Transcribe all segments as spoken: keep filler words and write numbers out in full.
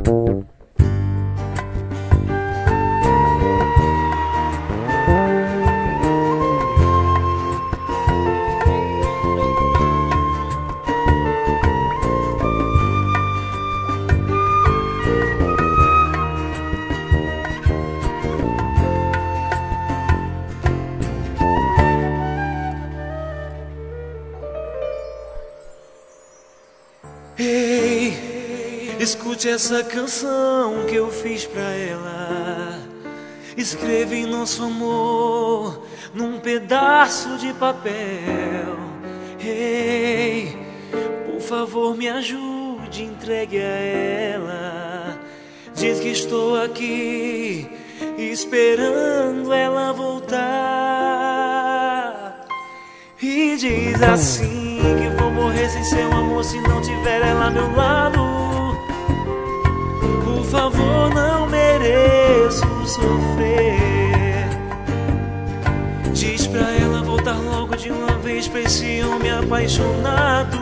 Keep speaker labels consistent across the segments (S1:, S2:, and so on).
S1: Ei, escute essa canção que eu fiz pra ela. Escrevi nosso amor num pedaço de papel. Ei, por favor me ajude, entregue a ela. Diz que estou aqui esperando ela voltar. E diz assim que vou morrer sem seu amor se não tiver ela ao meu lado. Por favor, não mereço sofrer. Diz pra ela voltar logo de uma vez pra esse homem apaixonado.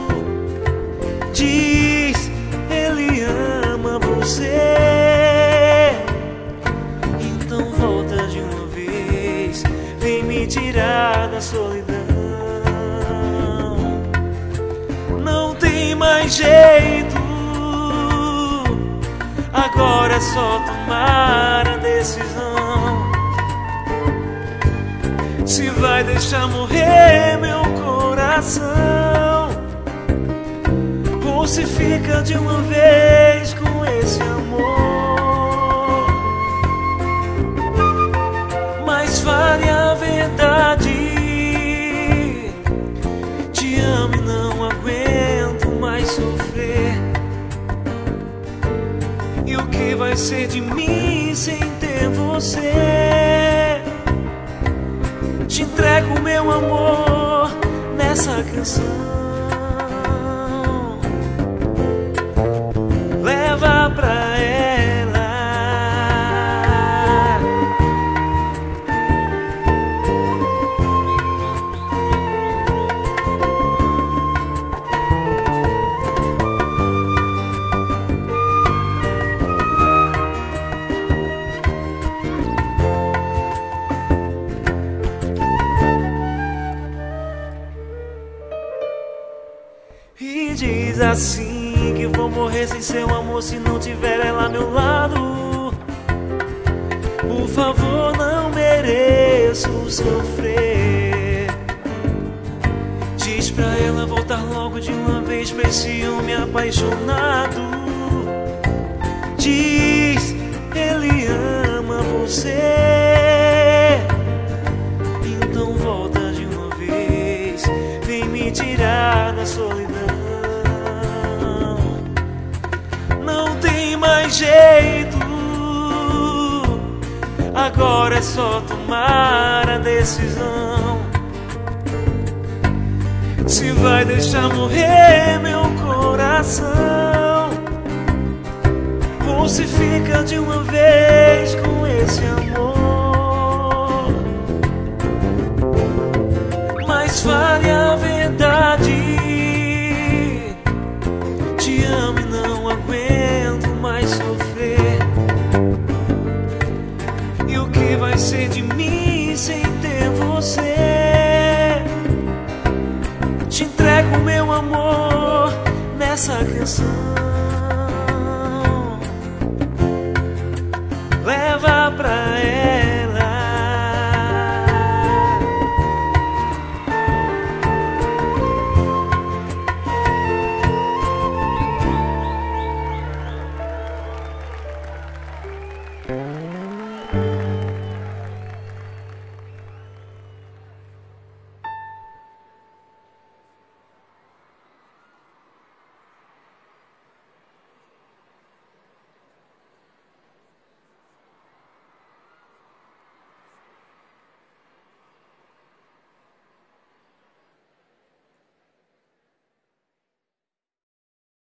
S1: Diz, ele ama você. Então volta de uma vez, vem me tirar da solidão. Não tem mais jeito, agora é só tomar a decisão. Se vai deixar morrer meu coração, ou se fica de uma vez com esse amor. Mas fale a verdade, te amo e não aguento mais sofrer. E o que vai ser de mim sem ter você? Te entrego meu amor nessa canção. Leva pra ela. E diz assim que vou morrer sem seu amor se não tiver ela ao meu lado. Por favor, não mereço sofrer. Diz pra ela voltar logo de uma vez pra esse homem apaixonado. Diz, ele ama você. Então volta de uma vez, vem me tirar da solidão. Não tem mais jeito, agora é só tomar a decisão. Se vai deixar morrer meu coração, ou se fica de uma vez com esse amor. Mas fale a verdade, te amo e não aguento mais sofrer. E o que vai ser de mim sem ter você? Te entrego meu amor nessa canção.